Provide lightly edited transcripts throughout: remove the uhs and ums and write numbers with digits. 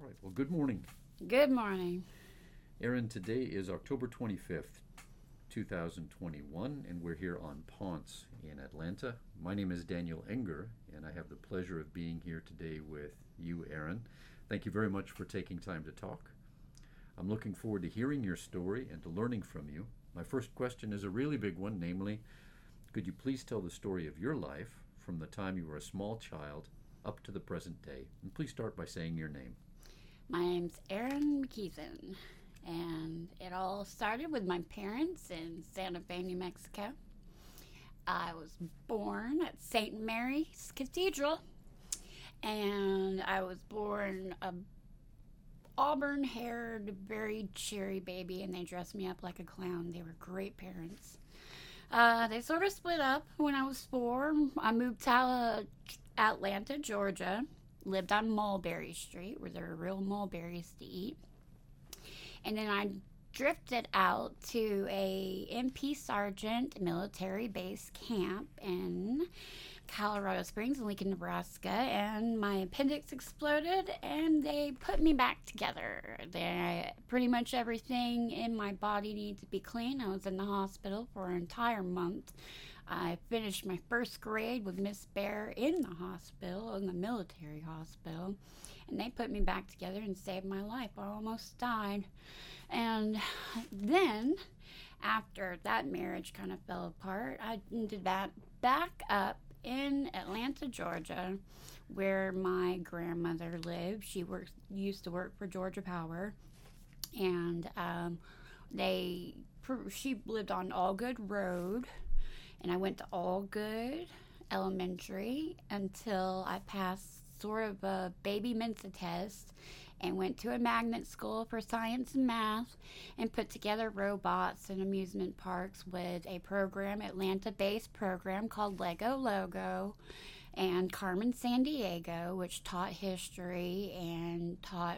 All right. Well, good morning. Good morning. Erin, today is October 25th, 2021, and we're here on Ponce in Atlanta. My name is Daniel Enger, and I have the pleasure of being here today with you, Erin. Thank you very much for taking time to talk. I'm looking forward to hearing your story and to learning from you. My first question is a really big one, namely, could you please tell the story of your life from the time you were a small child up to the present day? And please start by saying your name. My name's Erin McKeithen, and it all started with my parents in Santa Fe, New Mexico. I was born at St. Mary's Cathedral, and I was born a auburn-haired, very cheery baby, and they dressed me up like a clown. They were great parents. They sort of split up when I was 4. I moved to Atlanta, Georgia. Lived on Mulberry Street, where there were real mulberries to eat. And then I drifted out to a MP Sergeant military base camp in Colorado Springs, Lincoln, Nebraska, and my appendix exploded, and they put me back together. Pretty much everything in my body needed to be clean. I was in the hospital for an entire month. I finished my first grade with Miss Bear in the hospital, in the military hospital, and they put me back together and saved my life. I almost died. And then, after that marriage kind of fell apart, I ended up back up in Atlanta, Georgia, where my grandmother lived. Used to work for Georgia Power, and she lived on Allgood Road. And I went to Allgood Elementary until I passed sort of a baby Mensa test and went to a magnet school for science and math and put together robots and amusement parks with a Atlanta-based program called Lego Logo, and Carmen Sandiego, which taught history and taught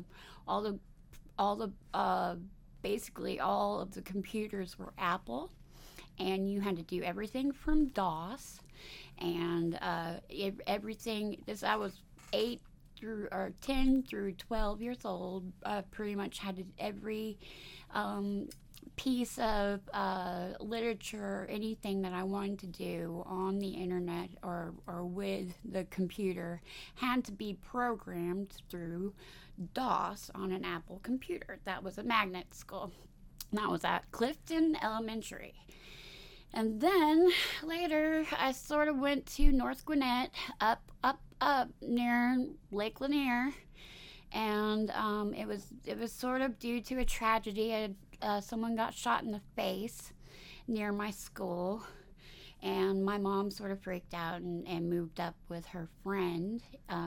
basically all of the computers were Apple. And you had to do everything from DOS, and everything. I was 10 through 12 years old. Pretty much had every piece of literature, anything that I wanted to do on the internet or with the computer, had to be programmed through DOS on an Apple computer. That was a magnet school. That was at Clifton Elementary. And then later, I sort of went to North Gwinnett, up near Lake Lanier, and it was sort of due to a tragedy. Someone got shot in the face near my school, and my mom sort of freaked out and moved up with her friend,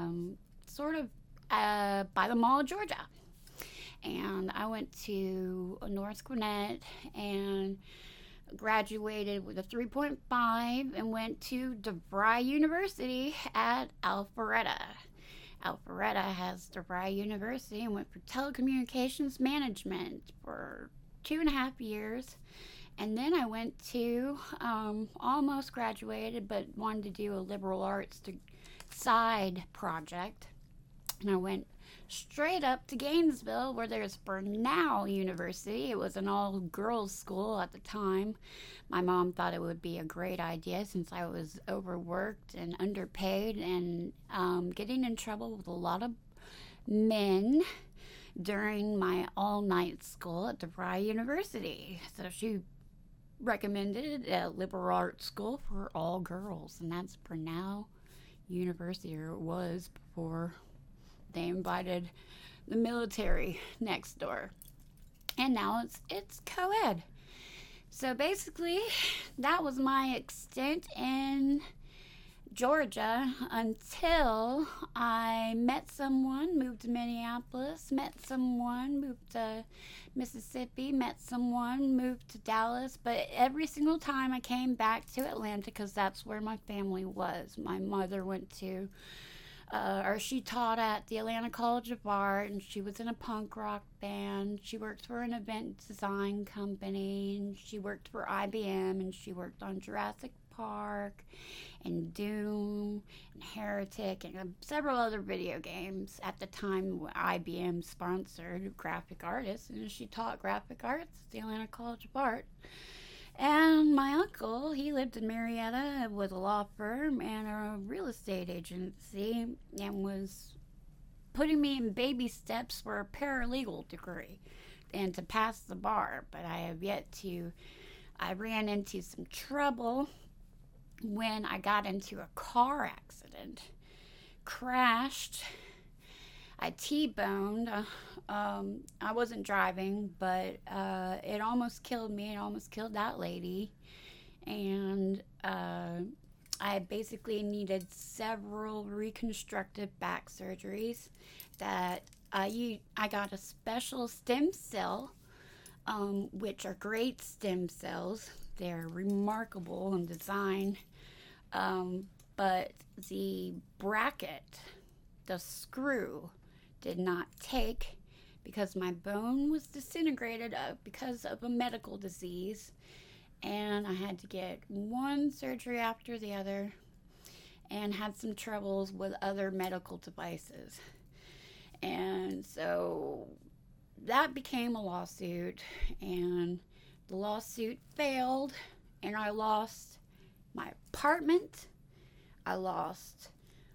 by the Mall of Georgia. And I went to North Gwinnett and graduated with a 3.5 and went to DeVry University at Alpharetta. Alpharetta has DeVry University, and went for telecommunications management for 2.5 years. And then I went to, almost graduated, but wanted to do a liberal arts side project. And I went straight up to Gainesville, where there's Bernal University. It was an all-girls school at the time. My mom thought it would be a great idea since I was overworked and underpaid and getting in trouble with a lot of men during my all-night school at DeVry University. So she recommended a liberal arts school for all girls, and that's Bernal University, or it was before they invited the military next door. And now it's co-ed. So basically, that was my extent in Georgia until I met someone, moved to Minneapolis, met someone, moved to Mississippi, met someone, moved to Dallas. But every single time I came back to Atlanta, because that's where my family was. My mother went to she taught at the Atlanta College of Art, and she was in a punk rock band. She worked for an event design company, and she worked for IBM, and she worked on Jurassic Park and Doom and Heretic and several other video games. At the time, IBM sponsored graphic artists, and she taught graphic arts at the Atlanta College of Art. And my uncle, he lived in Marietta with a law firm and a real estate agency, and was putting me in baby steps for a paralegal degree and to pass the bar. But I ran into some trouble when I got into a car accident, crashed. I T-boned. I wasn't driving, but it almost killed me. It almost killed that lady. And I basically needed several reconstructive back surgeries that I got a special stem cell, which are great stem cells. They're remarkable in design. But the bracket, the screw, did not take because my bone was disintegrated because of a medical disease, and I had to get one surgery after the other and had some troubles with other medical devices. And so that became a lawsuit, and the lawsuit failed, and I lost my apartment. I lost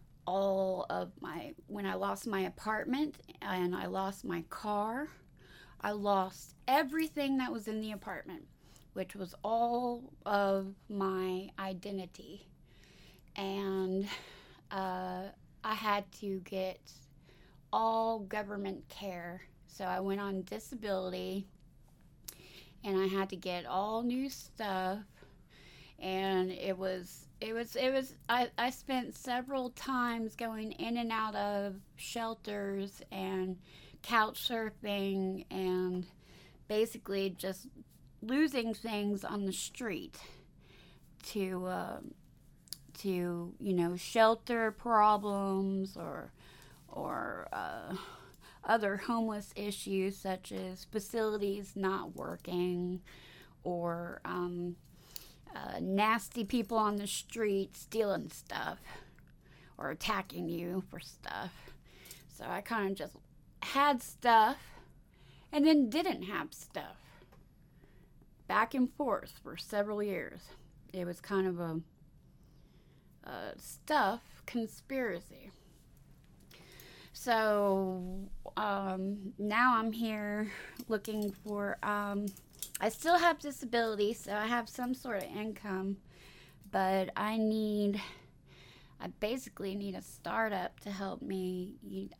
when I lost my apartment and I lost my car, I lost everything that was in the apartment, which was all of my identity. And I had to get all government care. So I went on disability and I had to get all new stuff. And I spent several times going in and out of shelters and couch surfing and basically just losing things on the street to shelter problems or other homeless issues such as facilities not working or nasty people on the street stealing stuff or attacking you for stuff. So I kind of just had stuff and then didn't have stuff. Back and forth for several years. It was kind of a stuff conspiracy. So now I'm here looking for I still have disability, so I have some sort of income, but I basically need a startup to help me.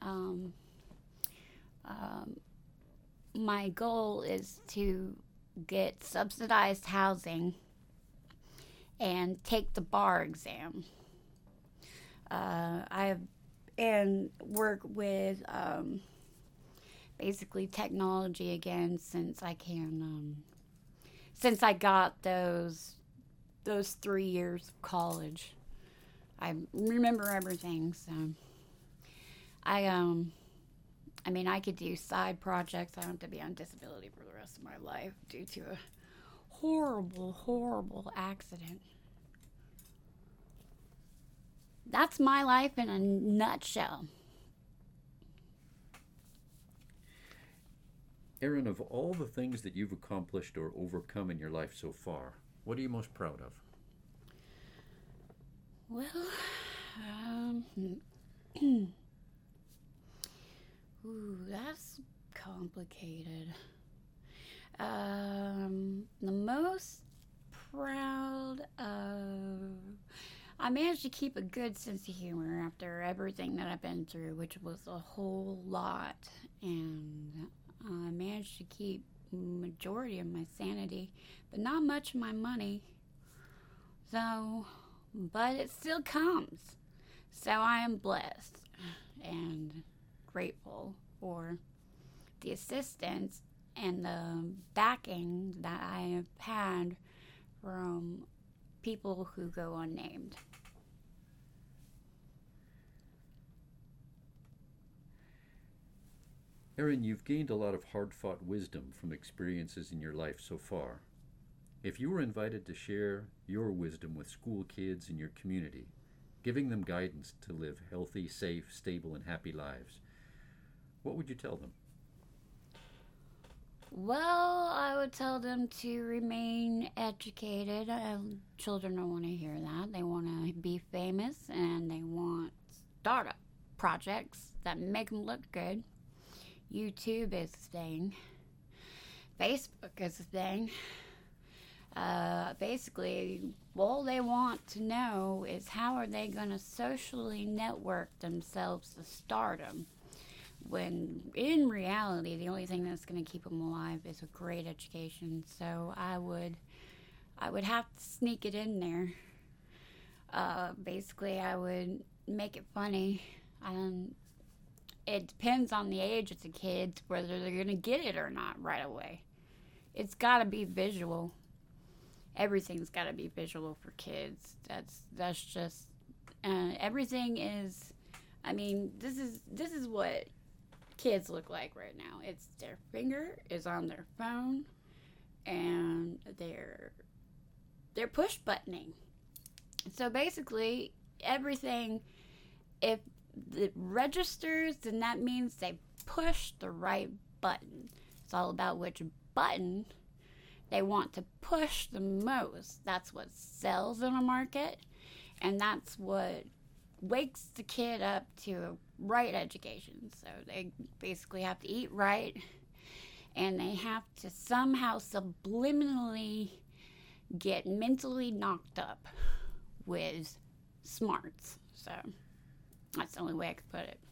My goal is to get subsidized housing and take the bar exam. And work with basically technology again since I got those 3 years of college. I remember everything, so I could do side projects. I don't have to be on disability for the rest of my life due to a horrible, horrible accident. That's my life in a nutshell. Erin, of all the things that you've accomplished or overcome in your life so far, what are you most proud of? Well, that's complicated. The most proud of... I managed to keep a good sense of humor after everything that I've been through, which was a whole lot. And I managed to keep majority of my sanity, but not much of my money. So, but it still comes. So I am blessed and grateful for the assistance and the backing that I have had from people who go unnamed. Erin, you've gained a lot of hard-fought wisdom from experiences in your life so far. If you were invited to share your wisdom with school kids in your community, giving them guidance to live healthy, safe, stable, and happy lives, what would you tell them? Well, I would tell them to remain educated. Children don't want to hear that. They want to be famous and they want startup projects that make them look good. YouTube is the thing. Facebook is the thing. Basically, all they want to know is how are they going to socially network themselves to stardom, when in reality, the only thing that's going to keep them alive is a great education. So I would have to sneak it in there. Basically, I would make it funny. It depends on the age of the kids whether they're going to get it or not right away. It's got to be visual. Everything's got to be visual for kids. That's just everything is. I mean, this is what kids look like right now. It's their finger is on their phone, and they're push buttoning. So basically, everything, if it registers, then that means they push the right button. It's all about which button they want to push the most. That's what sells in a market, and that's what wakes the kid up to a right education. So they basically have to eat right, and they have to somehow subliminally get mentally knocked up with smarts. So that's the only way I could put it.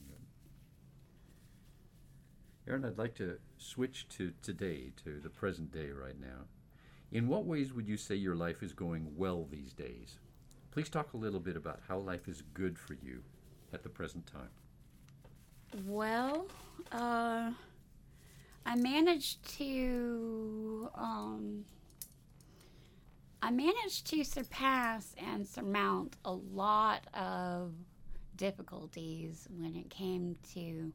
Erin, I'd like to switch to today, to the present day right now. In what ways would you say your life is going well these days? Please talk a little bit about how life is good for you at the present time. Well, I managed to surpass and surmount a lot of difficulties when it came to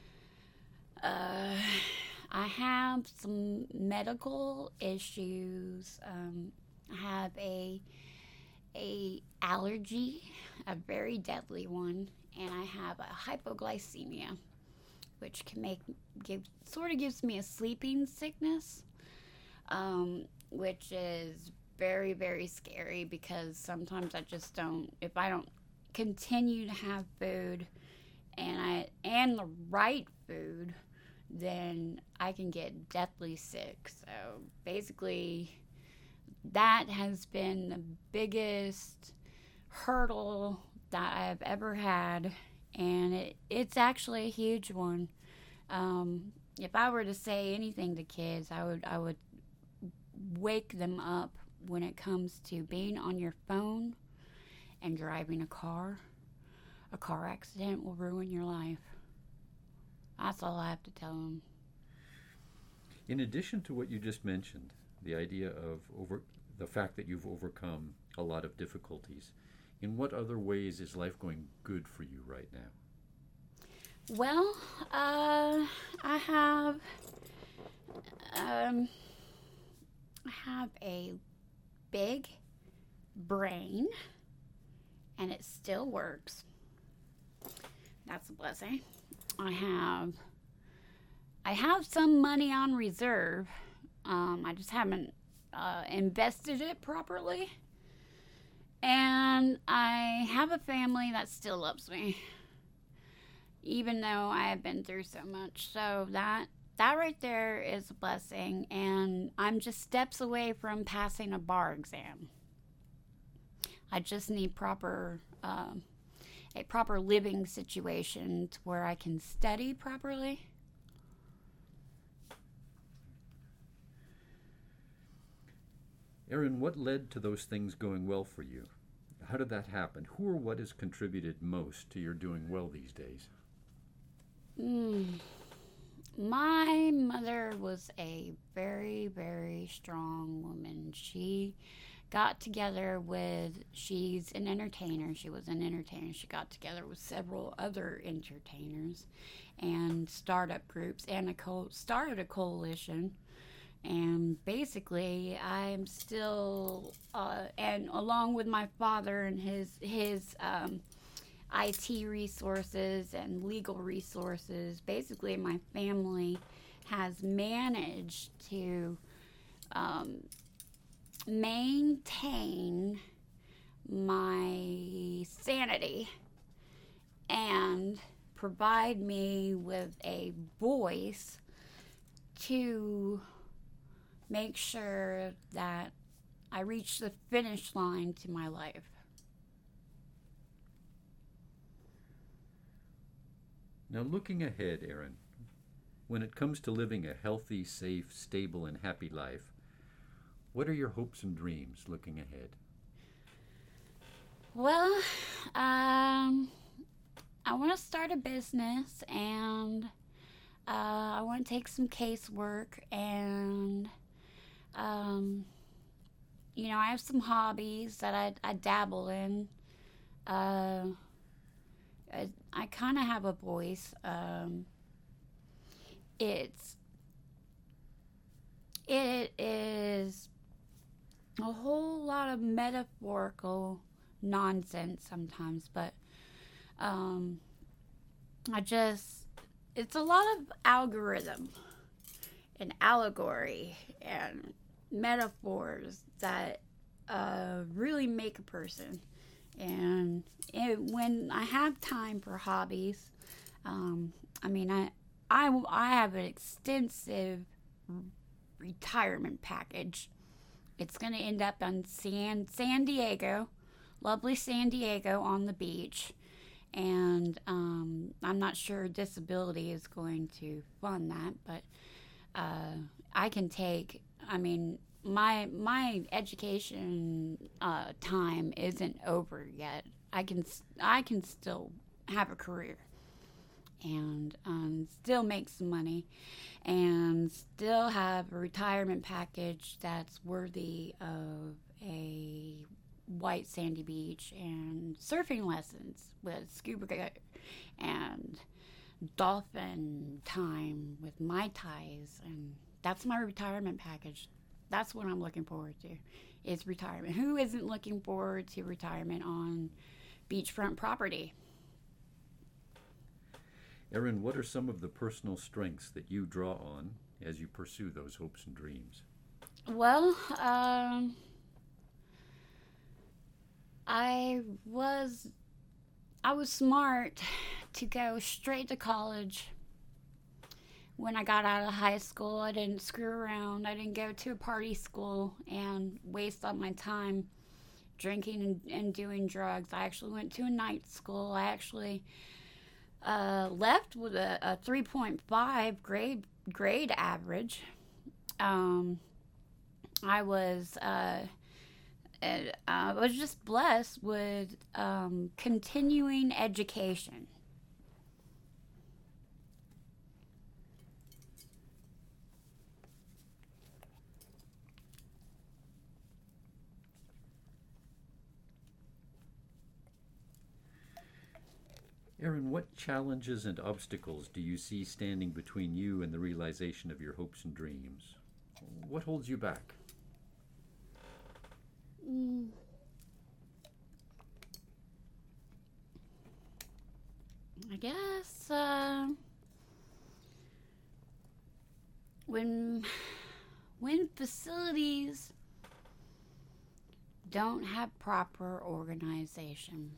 I have some medical issues. I have a allergy, a very deadly one, and I have a hypoglycemia, which can gives me a sleeping sickness, which is very, very scary because sometimes if I don't continue to have food and the right food, then I can get deathly sick. So basically, that has been the biggest hurdle that I've ever had, and it's actually a huge one. If I were to say anything to kids, I would wake them up when it comes to being on your phone and driving a car. A car accident will ruin your life. That's all I have to tell them. In addition to what you just mentioned, the idea of the fact that you've overcome a lot of difficulties, in what other ways is life going good for you right now? Well, I have a big brain, and it still works. That's a blessing. I have some money on reserve. I just haven't invested it properly. And I have a family that still loves me, even though I have been through so much. So that right there is a blessing, and I'm just steps away from passing a bar exam. I just need a proper living situation to where I can study properly. Erin, what led to those things going well for you? How did that happen? Who or what has contributed most to your doing well these days? My mother was a very, very strong woman. She got together she's an entertainer. She was an entertainer. She got together with several other entertainers and startup groups and started a coalition And basically, I'm still, and along with my father and his IT resources and legal resources, basically my family has managed to maintain my sanity and provide me with a voice to make sure that I reach the finish line to my life. Now, looking ahead, Erin, when it comes to living a healthy, safe, stable, and happy life, what are your hopes and dreams looking ahead? Well, I want to start a business, and I want to take some casework, and I have some hobbies that I dabble in. I kind of have a voice. It is a whole lot of metaphorical nonsense sometimes, but it's a lot of algorithm and allegory and metaphors that really make a person. And when I have time for hobbies, I have an extensive retirement package. It's going to end up on San Diego, lovely San Diego on the beach. And I'm not sure disability is going to fund that, but I can take, my education time isn't over yet. I can still have a career and still make some money and still have a retirement package that's worthy of a white sandy beach and surfing lessons with scuba and dolphin time with Mai Tais, and that's my retirement package. That's what I'm looking forward to, is retirement. Who isn't looking forward to retirement on beachfront property? Erin, what are some of the personal strengths that you draw on as you pursue those hopes and dreams? Well, I was smart to go straight to college. When I got out of high school, I didn't screw around. I didn't go to a party school and waste all my time drinking and doing drugs. I actually went to a night school. I actually left with a 3.5 grade average. I was just blessed with continuing education. Erin, what challenges and obstacles do you see standing between you and the realization of your hopes and dreams? What holds you back? I guess when facilities don't have proper organization.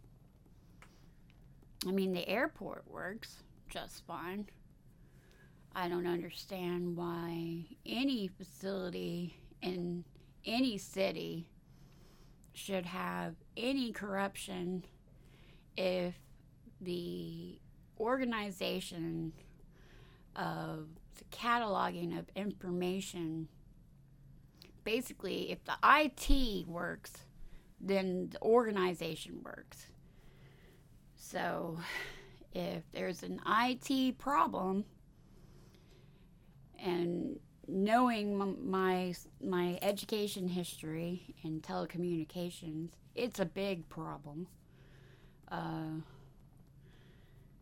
The airport works just fine. I don't understand why any facility in any city should have any corruption if the organization of the cataloging of information, basically, if the IT works, then the organization works. So if there's an IT problem, and knowing my education history in telecommunications, it's a big problem.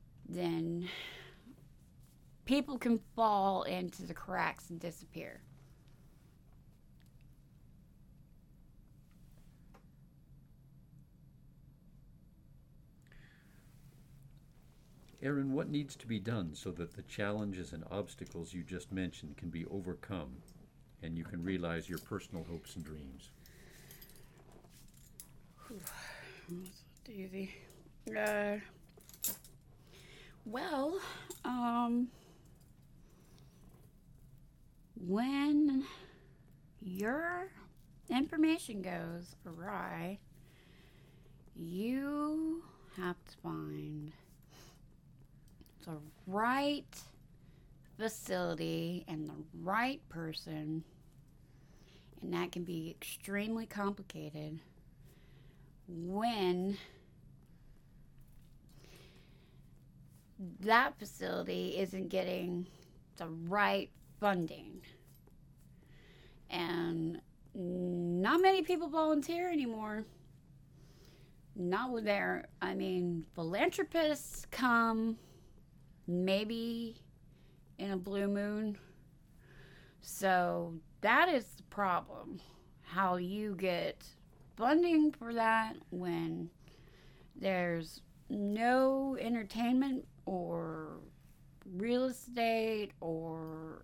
Then people can fall into the cracks and disappear. Aaron, what needs to be done so that the challenges and obstacles you just mentioned can be overcome and you can realize your personal hopes and dreams? That's easy. Well, when your information goes awry, you have to find the right facility and the right person, and that can be extremely complicated when that facility isn't getting the right funding. And not many people volunteer anymore. Not with philanthropists come maybe in a blue moon. So that is the problem. How you get funding for that when there's no entertainment or real estate or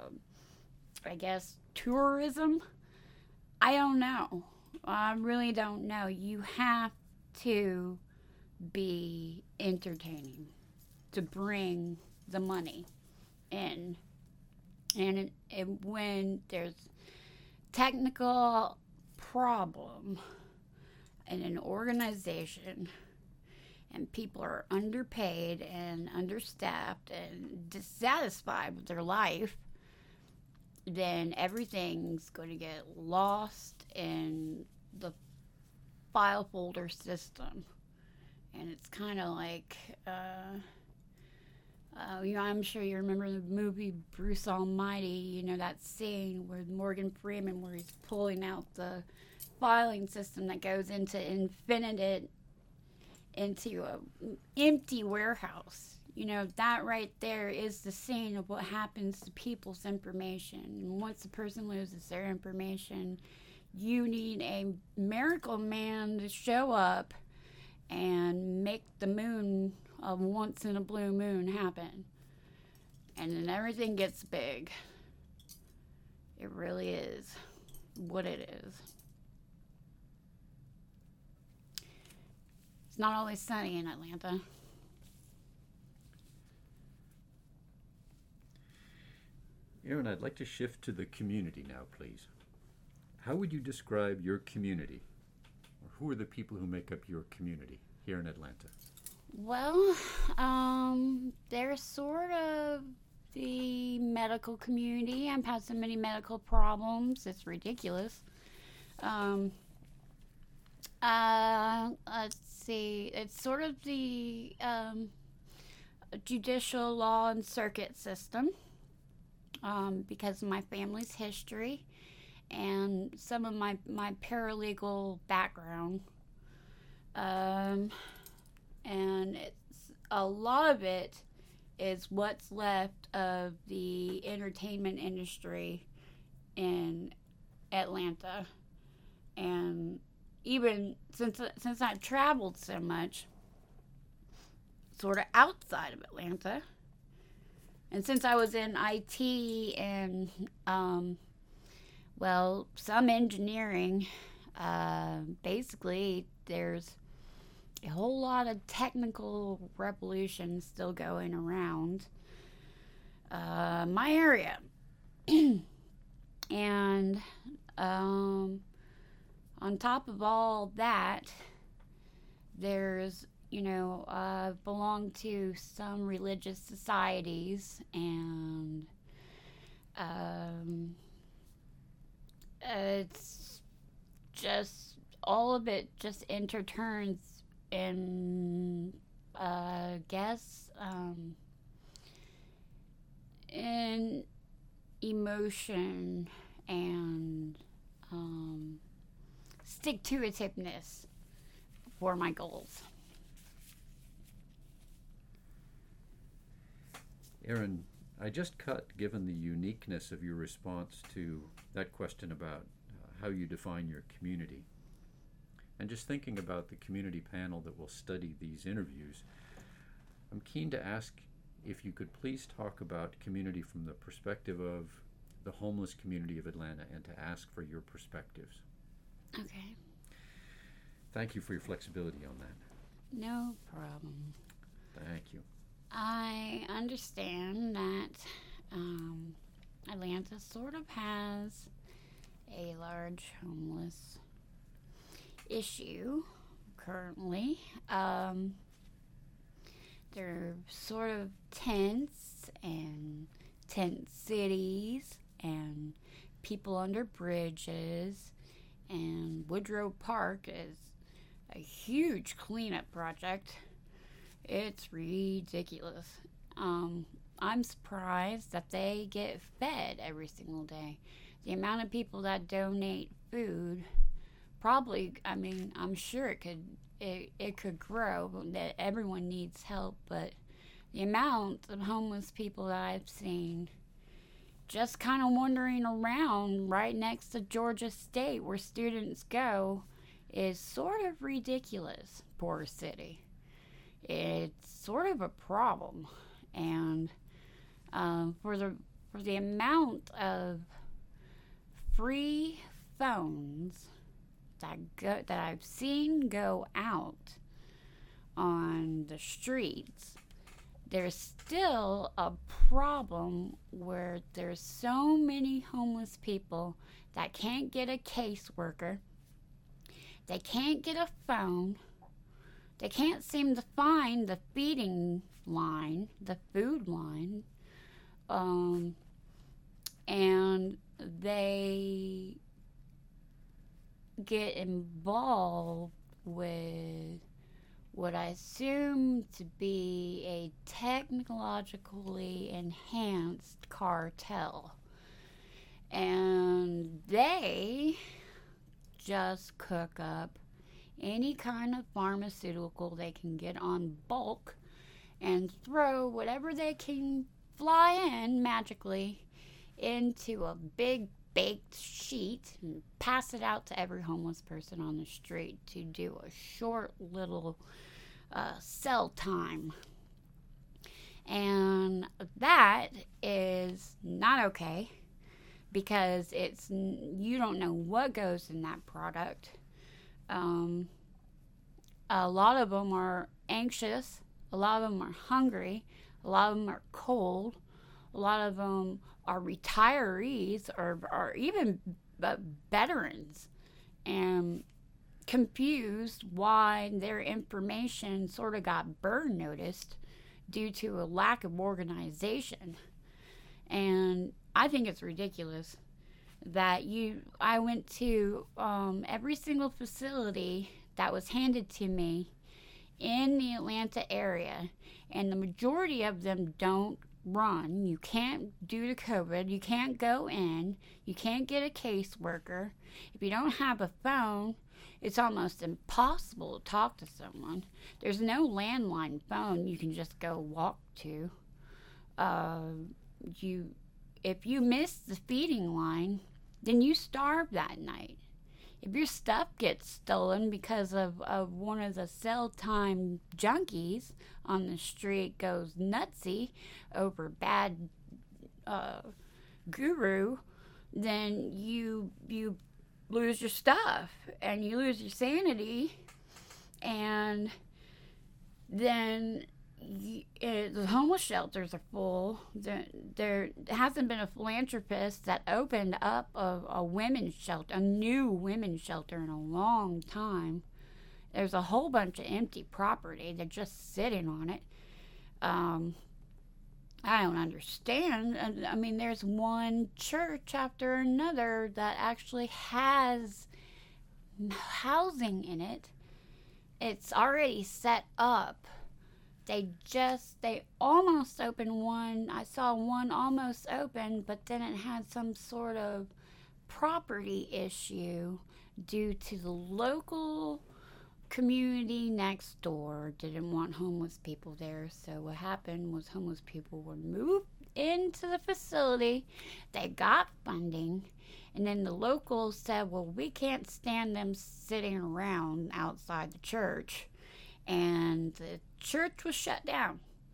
tourism. I don't know. I really don't know. You have to be entertaining to bring the money in. And when there's technical problem in an organization and people are underpaid and understaffed and dissatisfied with their life, then everything's going to get lost in the file folder system. And it's kind of like, I'm sure you remember the movie Bruce Almighty, that scene where Morgan Freeman, where he's pulling out the filing system that goes into infinite, into a empty warehouse. That right there is the scene of what happens to people's information. And once the person loses their information, you need a miracle man to show up and make the moon of once in a blue moon happen. And then everything gets big. It really is what it is. It's not always sunny in Atlanta. Aaron, I'd like to shift to the community now, please. How would you describe your community? Or who are the people who make up your community here in Atlanta? Well, they're sort of the medical community. I've had so many medical problems. It's ridiculous. Let's see. It's sort of the judicial law and circuit system. Because of my family's history and some of my paralegal background. And it's a lot of it is what's left of the entertainment industry in Atlanta. And even since I've traveled so much, sort of outside of Atlanta, and since I was in IT and, some engineering, basically there's a whole lot of technical revolution still going around my area. And on top of all that, there's belong to some religious societies, and it's just all of it just interturns in, in emotion and stick-to-itiveness for my goals. Aaron, I just cut, given the uniqueness of your response to that question about how you define your community. And just thinking about the community panel that will study these interviews, I'm keen to ask if you could please talk about community from the perspective of the homeless community of Atlanta and to ask for your perspectives. Okay. Thank you for your flexibility on that. No problem. Thank you. I understand that Atlanta sort of has a large homeless issue currently. They're sort of tents and tent cities and people under bridges, and Woodrow Park is a huge cleanup project. It's ridiculous. I'm surprised that they get fed every single day. The amount of people that donate food, probably, I mean, I'm sure it could grow, that everyone needs help, but the amount of homeless people that I've seen just kind of wandering around right next to Georgia State where students go is sort of ridiculous. Poor city. It's sort of a problem, and for the amount of free phones that I've seen go out on the streets, there's still a problem where there's so many homeless people that can't get a caseworker, they can't get a phone, they can't seem to find the feeding line, the food line, and they get involved with what I assume to be a technologically enhanced cartel. And they just cook up any kind of pharmaceutical they can get on bulk and throw whatever they can fly in magically into a big baked sheet and pass it out to every homeless person on the street to do a short little cell time. And that is not okay, because you don't know what goes in that product. A lot of them are anxious, a lot of them are hungry, a lot of them are cold, a lot of them are retirees or even veterans, and confused why their information sort of got burn noticed due to a lack of organization. And I think it's ridiculous that I went to every single facility that was handed to me in the Atlanta area, and the majority of them don't run. You can't, due to COVID, you can't go in, you can't get a caseworker. If you don't have a phone, it's almost impossible to talk to someone. There's no landline phone you can just go walk to. If you miss the feeding line, then you starve that night. If your stuff gets stolen because of one of the cell time junkies on the street goes nutsy over bad guru, then you lose your stuff and you lose your sanity, and then the homeless shelters are full. There hasn't been a philanthropist that opened up a women's shelter, a new women's shelter, in a long time. There's a whole bunch of empty property. They're just sitting on it. I don't understand. I mean, there's one church after another that actually has housing in it. It's already set up. They almost opened one. I saw one almost open, but then it had some sort of property issue due to the local community next door didn't want homeless people there. So what happened was homeless people were moved into the facility. They got funding, and then the locals said, well, we can't stand them sitting around outside the church. And the church was shut down.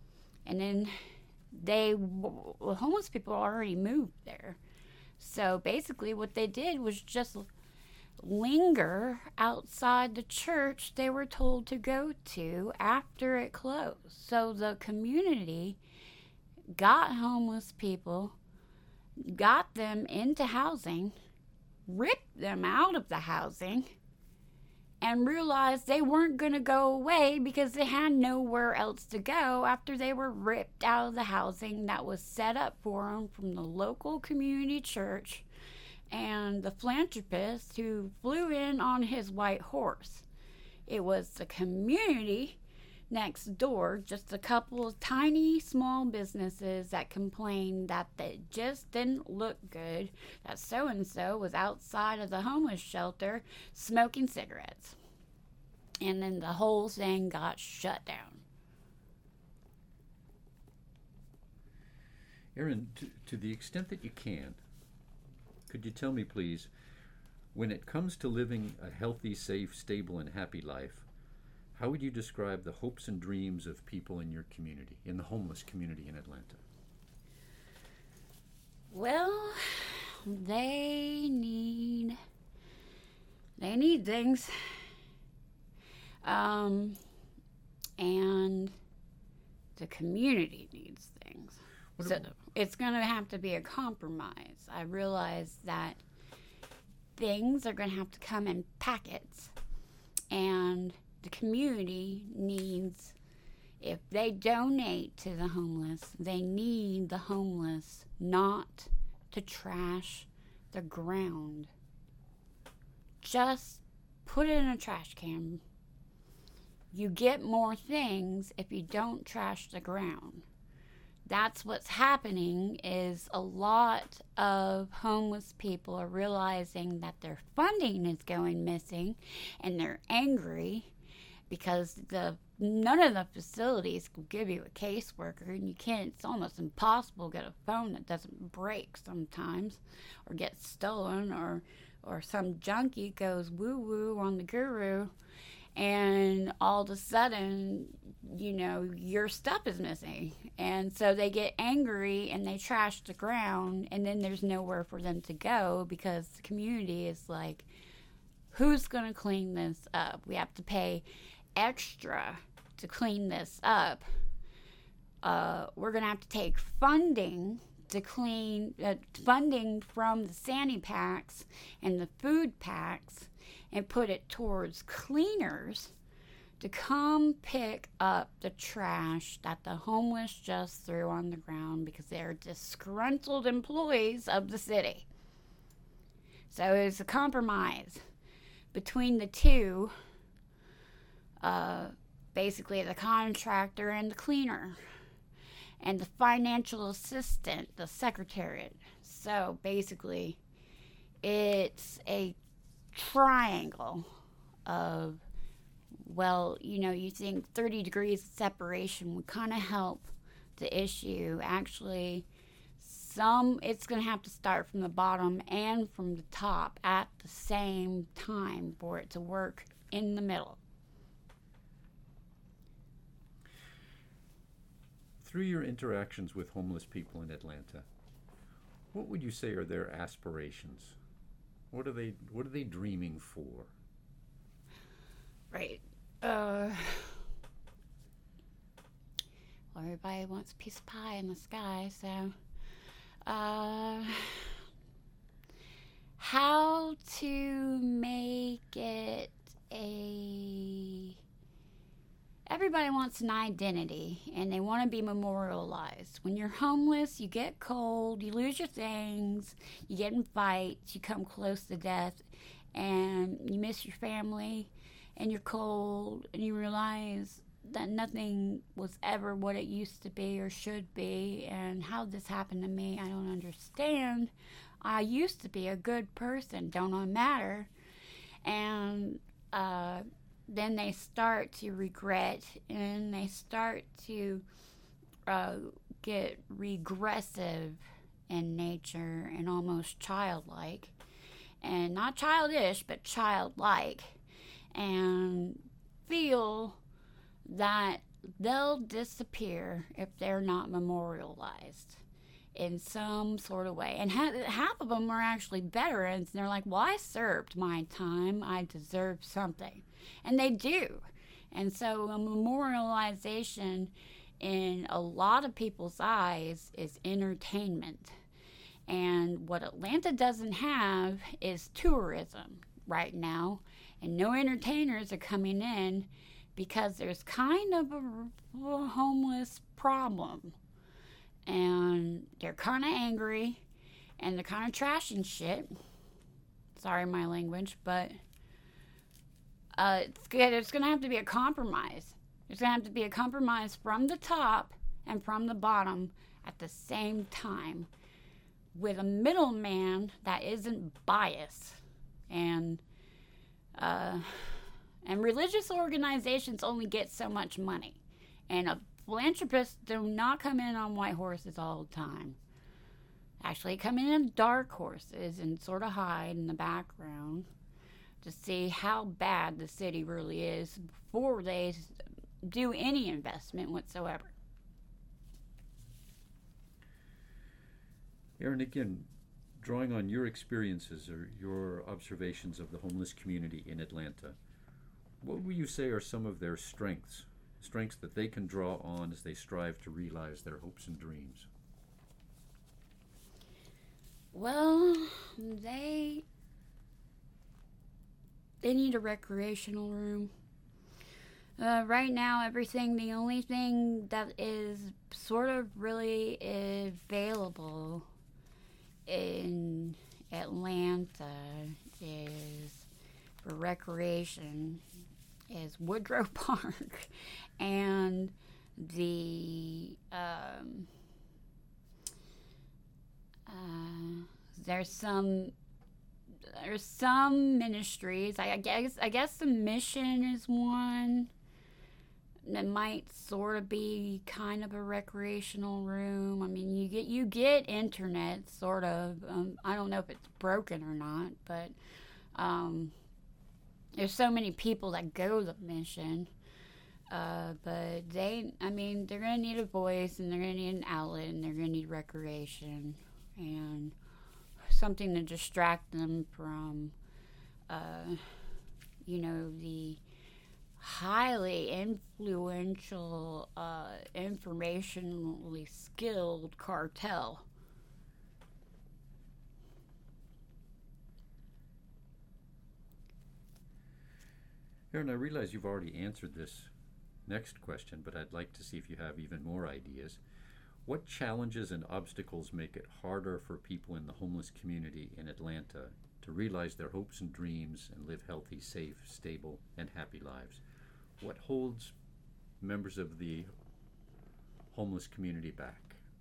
And then homeless people already moved there. So basically what they did was just linger outside the church they were told to go to after it closed. So the community got homeless people, got them into housing, ripped them out of the housing, and realized they weren't going to go away because they had nowhere else to go after they were ripped out of the housing that was set up for them from the local community church and the philanthropist who flew in on his white horse. It was the community next door, just a couple of tiny small businesses that complained that they just didn't look good, that so-and-so was outside of the homeless shelter smoking cigarettes. And then the whole thing got shut down. Erin, to the extent that you can, could you tell me, please, when it comes to living a healthy, safe, stable, and happy life, how would you describe the hopes and dreams of people in your community, in the homeless community in Atlanta? Well, they need things. And the community needs things. So it's going to have to be a compromise. I realize that things are going to have to come in packets, and the community needs, if they donate to the homeless, they need the homeless not to trash the ground. Just put it in a trash can. You get more things if you don't trash the ground. That's what's happening, is a lot of homeless people are realizing that their funding is going missing, and they're angry because none of the facilities will give you a caseworker, and you can't, it's almost impossible to get a phone that doesn't break sometimes or get stolen, or some junkie goes woo-woo on the guru, and all of a sudden, your stuff is missing. And so they get angry and they trash the ground, and then there's nowhere for them to go because the community is like, who's going to clean this up? We have to pay extra to clean this up. We're going to have to take funding to clean, funding from the Sandy packs and the food packs, and put it towards cleaners to come pick up the trash that the homeless just threw on the ground because they're disgruntled employees of the city. So it's a compromise between the two, basically the contractor and the cleaner, and the financial assistant, the secretariat. So basically, it's a triangle of, you think 30 degrees of separation would kind of help the issue. Actually, it's going to have to start from the bottom and from the top at the same time for it to work in the middle. Through your interactions with homeless people in Atlanta, what would you say are their aspirations? What are they dreaming for? Right. Well, everybody wants a piece of pie in the sky, so how to make it everybody wants an identity, and they want to be memorialized. When you're homeless, you get cold, you lose your things, you get in fights, you come close to death, and you miss your family, and you're cold, and you realize that nothing was ever what it used to be or should be, and how this happened to me, I don't understand. I used to be a good person, don't matter. And then they start to regret, and they start to get regressive in nature and almost childlike, and not childish but childlike, and feel that they'll disappear if they're not memorialized in some sort of way. And half of them are actually veterans, and they're like, well, I served my time, I deserve something. And they do. And so a memorialization in a lot of people's eyes is entertainment. And what Atlanta doesn't have is tourism right now. And no entertainers are coming in because there's kind of a homeless problem. And they're kind of angry and they're kind of trashing shit. Sorry, my language, but it's going to have to be a compromise. There's going to have to be a compromise from the top and from the bottom at the same time, with a middleman that isn't biased. And religious organizations only get so much money. And philanthropists do not come in on white horses all the time. Actually, come in on dark horses and sort of hide in the background to see how bad the city really is before they do any investment whatsoever. Erin, again, drawing on your experiences or your observations of the homeless community in Atlanta, what would you say are some of their strengths that they can draw on as they strive to realize their hopes and dreams? Well, they need a recreational room. Right now, the only thing that is sort of really available in Atlanta is for recreation is Woodrow Park and there's some ministries. I guess the Mission is one that might sort of be kind of a recreational room. I mean, you get internet, sort of. I don't know if it's broken or not, but there's so many people that go to the Mission. But they're going to need a voice, and they're going to need an outlet, and they're going to need recreation and something to distract them from, the highly influential, informationally skilled cartel. Erin, I realize you've already answered this next question, but I'd like to see if you have even more ideas. What challenges and obstacles make it harder for people in the homeless community in Atlanta to realize their hopes and dreams and live healthy, safe, stable, and happy lives? What holds members of the homeless community back?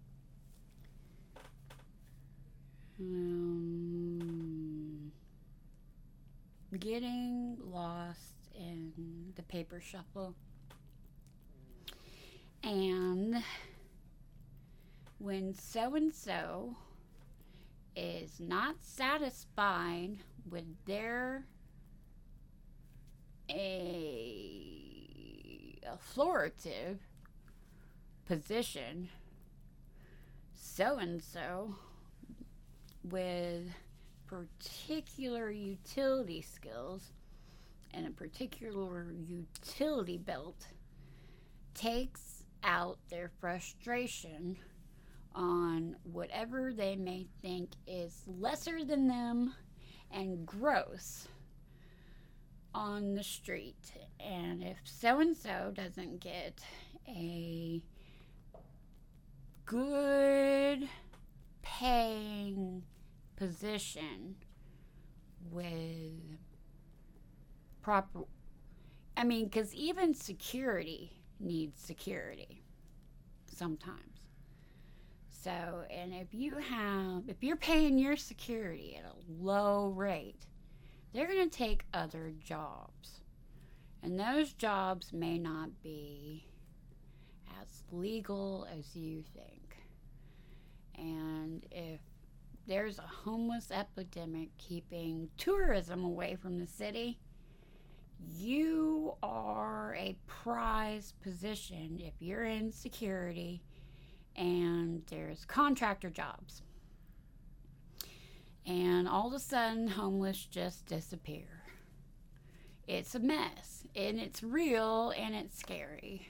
Getting lost in the paper shuffle. And when so-and-so is not satisfied with their authoritative position, so-and-so with particular utility skills and a particular utility belt takes out their frustration on whatever they may think is lesser than them and gross on the street. And if so-and-so doesn't get a good paying position with proper, because even security needs security sometimes. So, and if you're paying your security at a low rate, they're going to take other jobs. And those jobs may not be as legal as you think. And if there's a homeless epidemic keeping tourism away from the city, you are a prized position if you're in security and there's contractor jobs. And all of a sudden, homeless just disappear. It's a mess, and it's real, and it's scary.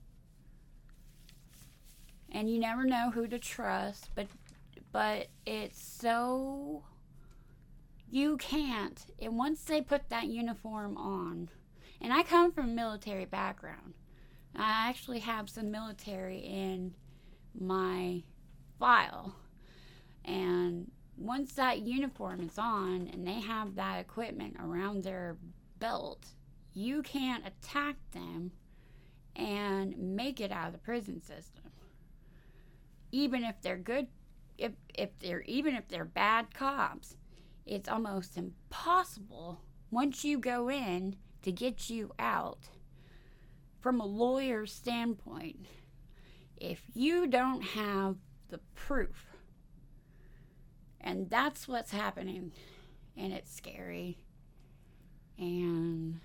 And you never know who to trust, but it's so... You can't. And once they put that uniform on, and I come from a military background. I actually have some military in my file. And once that uniform is on and they have that equipment around their belt, you can't attack them and make it out of the prison system. Even if they're good, even if they're bad cops, it's almost impossible once you go in to get you out from a lawyer's standpoint if you don't have the proof. And that's what's happening, and it's scary. And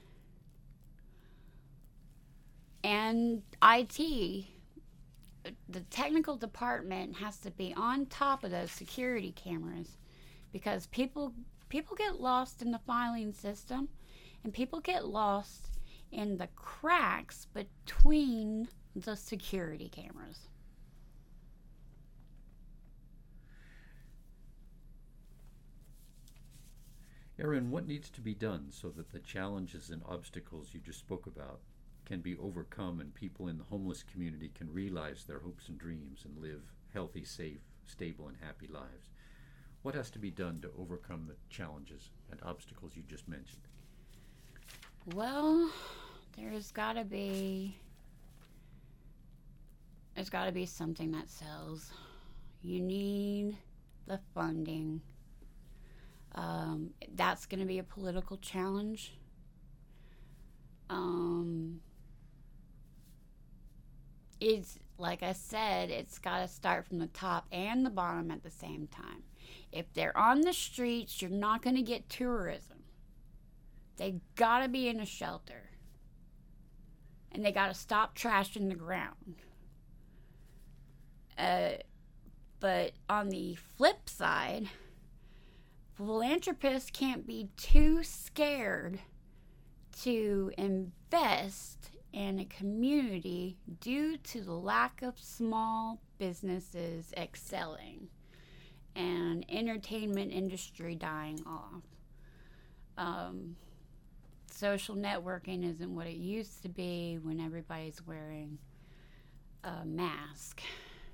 IT, the technical department has to be on top of those security cameras, because people get lost in the filing system, and people get lost in the cracks between the security cameras. Erin, what needs to be done so that the challenges and obstacles you just spoke about can be overcome and people in the homeless community can realize their hopes and dreams and live healthy, safe, stable, and happy lives? What has to be done to overcome the challenges and obstacles you just mentioned? Well, there's got to be something that sells. You need the funding. That's going to be a political challenge. It's like I said, it's got to start from the top and the bottom at the same time. If they're on the streets, you're not going to get tourism. They got to be in a shelter. And they got to stop trashing the ground. But on the flip side, philanthropists can't be too scared to invest in a community due to the lack of small businesses excelling and entertainment industry dying off. Social networking isn't what it used to be when everybody's wearing a mask.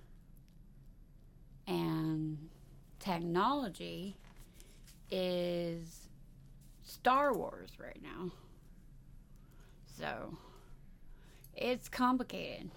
And technology is Star Wars right now. So it's complicated.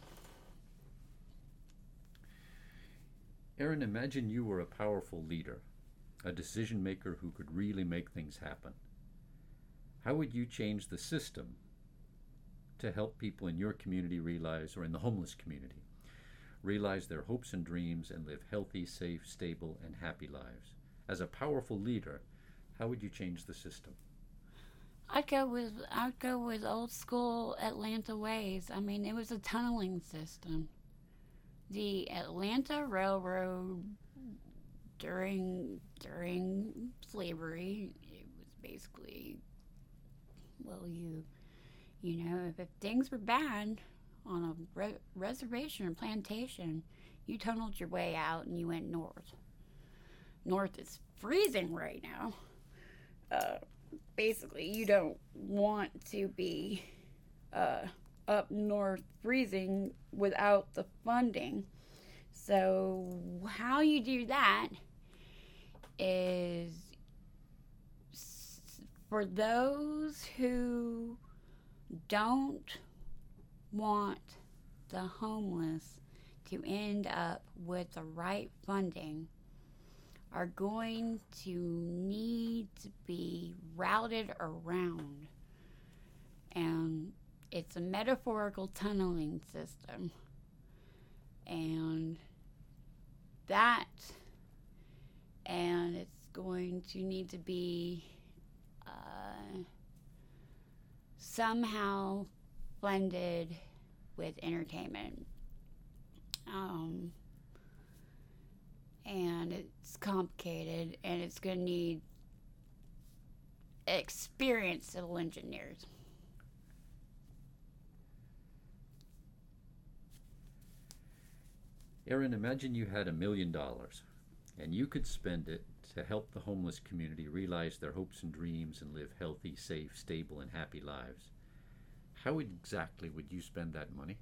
Erin, imagine you were a powerful leader, a decision maker who could really make things happen. How would you change the system to help people in your community realize, or in the homeless community, realize their hopes and dreams and live healthy, safe, stable, and happy lives? As a powerful leader, how would you change the system? I'd go with old school Atlanta ways. I mean, it was a tunneling system. The Atlanta Railroad during slavery, it was basically, well, you know, if things were bad on a reservation or plantation, you tunneled your way out and you went north. North is freezing right now. Basically, you don't want to be up north freezing without the funding. So how you do that is for those who don't want the homeless to end up with the right funding are going to need to be routed around. And it's a metaphorical tunneling system. And it's going to need to be somehow blended with entertainment. And it's complicated, and it's going to need experienced civil engineers. Erin, imagine you had $1 million and you could spend it to help the homeless community realize their hopes and dreams and live healthy, safe, stable, and happy lives. How exactly would you spend that money?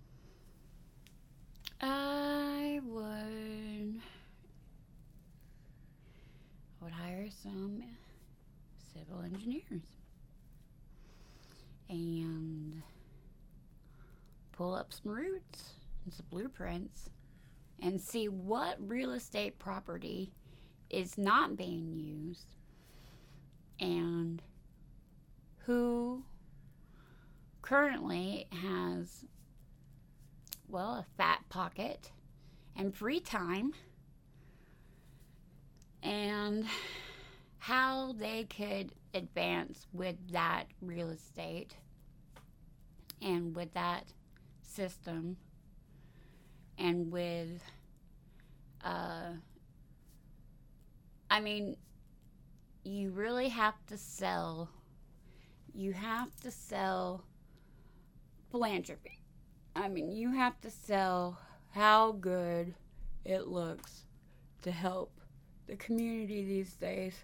I would hire some civil engineers and pull up some routes and some blueprints and see what real estate property is not being used and who currently has, well, a fat pocket and free time, and how they could advance with that real estate and with that system and with you really have to sell philanthropy. You have to sell how good it looks to help the community these days.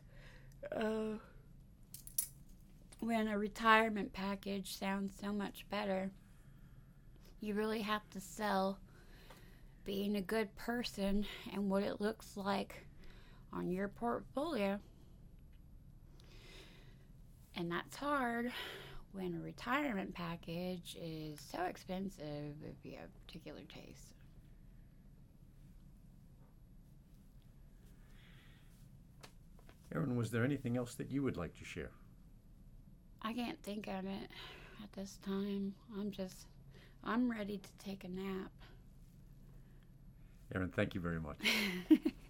When a retirement package sounds so much better, you really have to sell being a good person and what it looks like on your portfolio. And that's hard when a retirement package is so expensive if you have a particular taste. Erin, was there anything else that you would like to share? I can't think of it at this time. I'm ready to take a nap. Erin, thank you very much.